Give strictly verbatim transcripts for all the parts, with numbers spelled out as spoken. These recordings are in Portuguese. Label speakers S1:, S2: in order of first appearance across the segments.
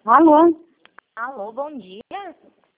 S1: Alô?
S2: Alô, bom dia.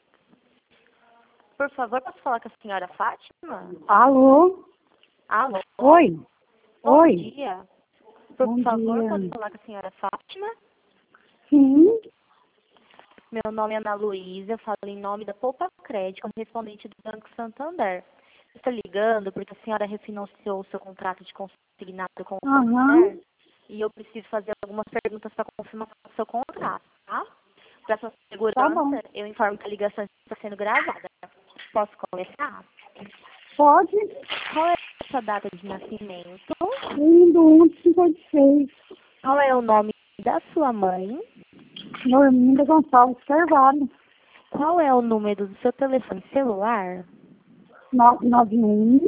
S2: Por favor, posso falar com a senhora Fátima?
S1: Alô?
S2: Alô?
S1: Oi?
S2: Bom
S1: Oi?
S2: dia. Por
S1: Bom
S2: favor,
S1: dia.
S2: posso falar com a senhora Fátima?
S1: Sim?
S2: Meu nome é Ana Luísa, eu falo em nome da Poupa Crédito, correspondente do Banco Santander. Estou ligando porque a senhora refinanciou o seu contrato de consignado com o
S1: Aham.
S2: Santander e eu preciso fazer algumas perguntas para confirmar o seu contrato, tá? Para sua
S1: Tá bom.
S2: segurança, eu informo que a ligação está sendo gravada. Posso começar?
S1: Pode?
S2: Qual é a sua data de nascimento?
S1: um do um de cinquenta e seis.
S2: Qual é o nome da sua mãe?
S1: Norminda Gonçalves Carvalho.
S2: Qual é o número do seu telefone celular?
S1: nove um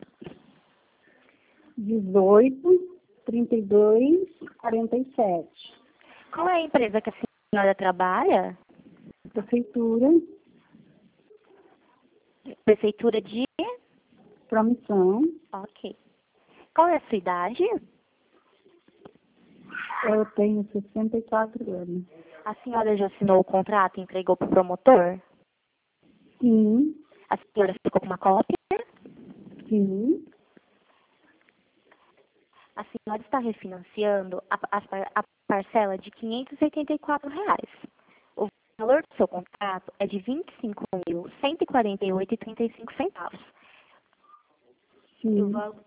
S1: dezoito, trinta e dois, quarenta e sete.
S2: Qual é a empresa que a senhora trabalha?
S1: Prefeitura,
S2: Prefeitura de...
S1: promissão.
S2: Ok. Qual é a sua idade?
S1: Eu tenho sessenta e quatro anos.
S2: A senhora já assinou o contrato e entregou para o promotor?
S1: Sim,
S2: A senhora ficou com uma cópia?
S1: sim.
S2: A senhora está refinanciando a, a, par- a parcela de quinhentos e oitenta e quatro reais. O valor do seu contrato é de vinte e cinco mil, cento e quarenta e oito reais e trinta e cinco centavos. E o,
S1: Sim.
S2: val-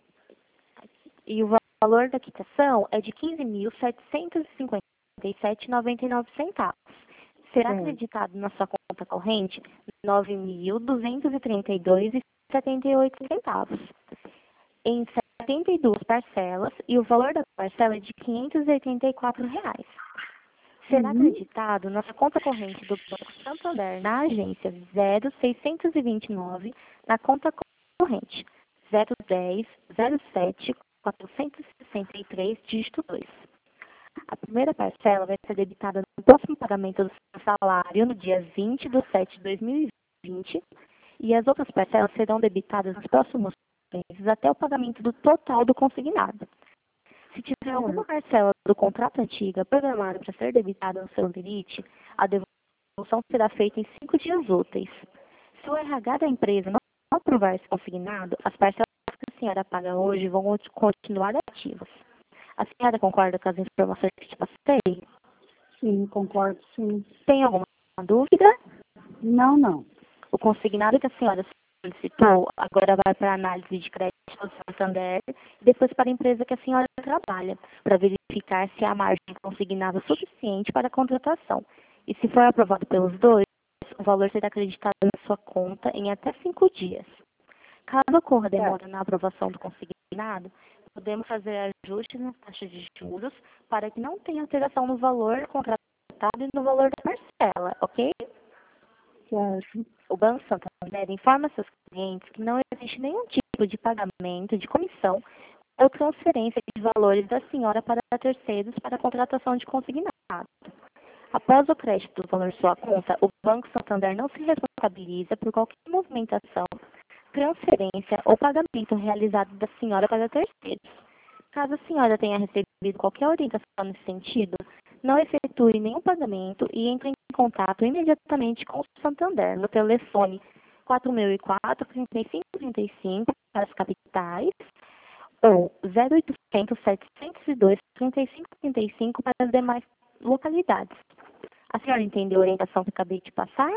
S2: e o valor da quitação é de quinze mil, setecentos e cinquenta e sete reais e noventa e nove centavos. Será
S1: Certo.
S2: acreditado na sua conta corrente nove mil, duzentos e trinta e dois reais e setenta e oito centavos. Em setenta e duas parcelas e o valor da parcela é de quinhentos e oitenta e quatro reais. Será
S1: Uhum.
S2: acreditado na sua conta corrente do Banco Santander na agência zero seiscentos e vinte e nove, na conta corrente zero dez, zero sete, quatrocentos e sessenta e três, dígito dois. A primeira parcela vai ser debitada no próximo pagamento do seu salário no dia vinte de setembro de dois mil e vinte e as outras parcelas serão debitadas nos próximos meses até o pagamento do total do consignado. Se tiver alguma parcela do contrato antiga programada para ser debitada no seu limite, a devolução será feita em cinco dias úteis. Se o R H da empresa não aprovar esse consignado, as parcelas que a senhora paga hoje vão continuar ativas. A senhora concorda com as informações que te passei?
S1: Sim, concordo, sim.
S2: Tem alguma dúvida?
S1: Não, não.
S2: O consignado que a senhora solicitou agora vai para a análise de crédito do Santander e depois para a empresa que a senhora trabalha, para verificar se há margem consignada suficiente para a contratação. E se for aprovado pelos dois, o valor será acreditado na sua conta em até cinco dias. Caso ocorra demora na aprovação do consignado, podemos fazer ajustes nas taxas de juros para que não tenha alteração no valor contratado e no valor da parcela, ok?
S1: Certo.
S2: O Banco Santander informa seus clientes que não existe nenhum tipo de pagamento de comissão ou transferência de valores da senhora para terceiros para a contratação de consignado. Após o crédito do valor de sua conta, o Banco Santander não se responsabiliza por qualquer movimentação, transferência ou pagamento realizado da senhora para terceiros. Caso a senhora tenha recebido qualquer orientação nesse sentido, não efetue nenhum pagamento e entre em contato imediatamente com o Santander no telefone quatro mil e quatro, trinta e cinco trinta e cinco para as capitais ou zero oitocentos, setecentos e dois, trinta e cinco trinta e cinco para as demais localidades. A senhora entendeu a orientação que acabei de passar?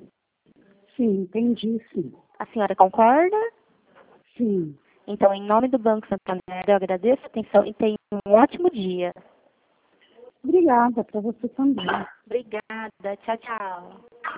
S1: Sim, entendi, sim.
S2: A senhora concorda?
S1: Sim.
S2: Então, em nome do Banco Santander, eu agradeço a atenção e tenha um ótimo dia.
S1: Obrigada, para você também.
S2: Obrigada. Tchau, tchau.